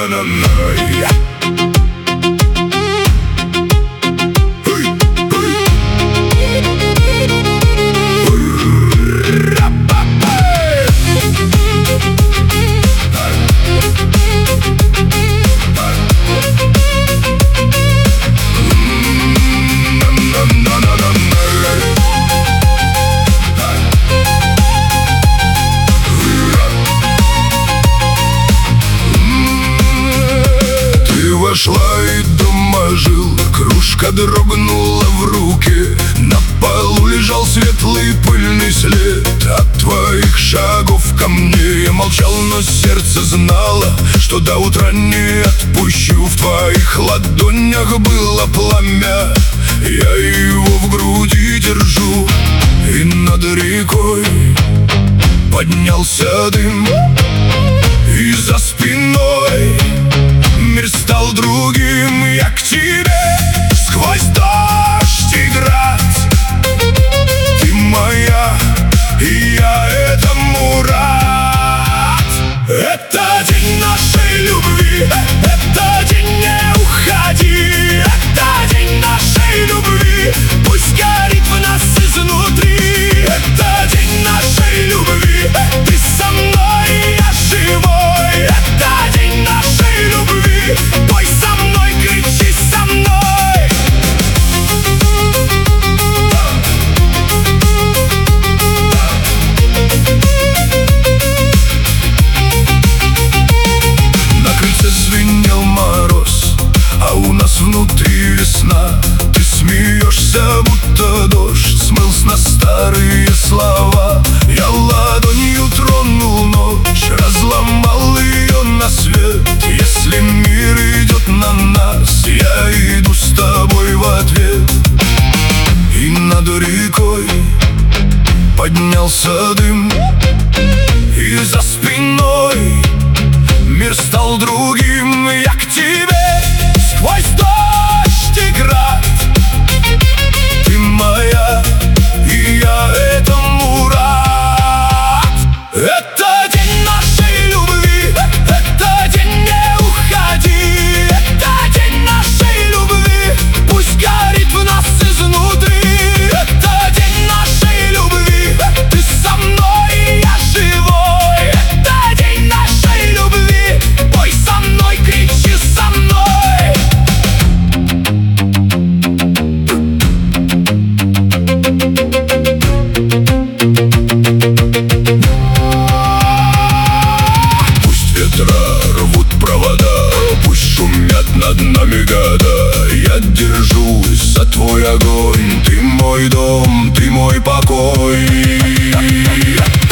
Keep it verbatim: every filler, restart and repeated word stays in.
на-на-на-на-на. Вошла и дома жил, кружка дрогнула в руке. На полу лежал светлый пыльный след от твоих шагов ко мне. Я молчал, но сердце знало, что до утра не отпущу. В твоих ладонях было пламя, я его в груди держу. И над рекой поднялся дым, и за спиной мир стал другим. Я к тебе сквозь дождь и град. Ты моя, и я этому рад. Это день нашей любви, это день не уходи. Это день нашей любви, пусть горит в нас изнутри. Это день нашей любви, ты со мной, я живой. Это день нашей любви, пой со мной, кричи со мной. На крыльце звенел мороз, а у нас внутри весна. Ты смеешься, будто дождь смыл с нас старые слова. Я ладонью тронул ночь, разломал ее на свет. Если мир идет на нас, я иду с тобой в ответ. И над рекой поднялся дым, и за спиной мир стал другим. Я к тебе сквозь дождь и град. Ты моя, и я этому рад. Это день нашей любви, это день не уходи. Это день нашей любви, пусть горит в нас изнутри. Это день нашей любви, ты со мной, я живой. Это день нашей любви, пой со мной, кричи со мной. Пусть ветра рвут провода, пусть шумят над нами года. Я держусь за твой огонь, ты мой дом, ты мой покой.